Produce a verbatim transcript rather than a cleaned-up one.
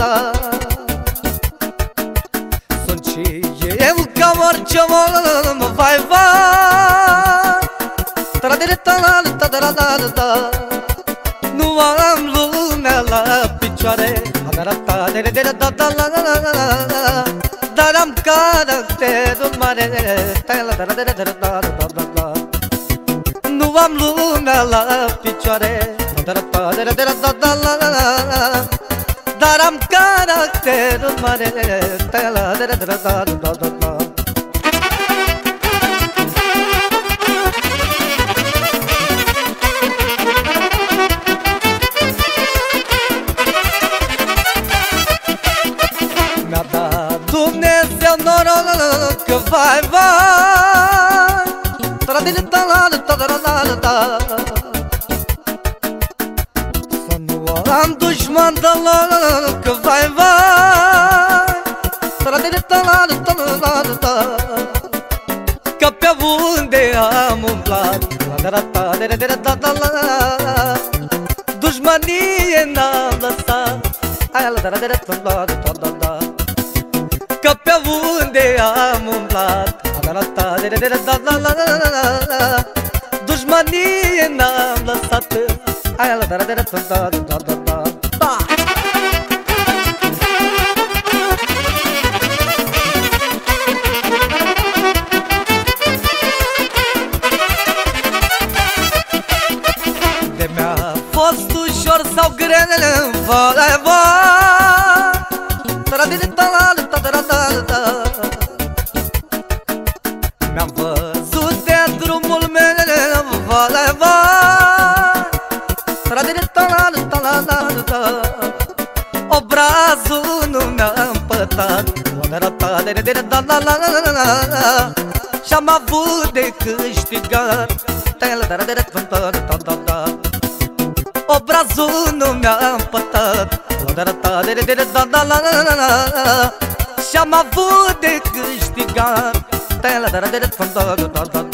da. Sunt și eu ca orice om, vai, vai. Nu am lumea la picioare, dar am caracterul mare. Nu am lumea la picioare, dar am caracterul mare. Mi-a dat Dumnezeu noroc că vai, vai. Să nu am dușman deloc, că vai, vai. Că pe unde am umblat dușmanie n-am lăsat. Că pe unde am umblat dușmanie n-am lăsat. De mi-a fost ușor sau greu, vai, vai. Mi-am văzut de drumul meu, vai, vai. Obrazul nu mi-a împătat și-am avut de câștigat. Obrazul nu mi-a împătat și-am avut de câștigat.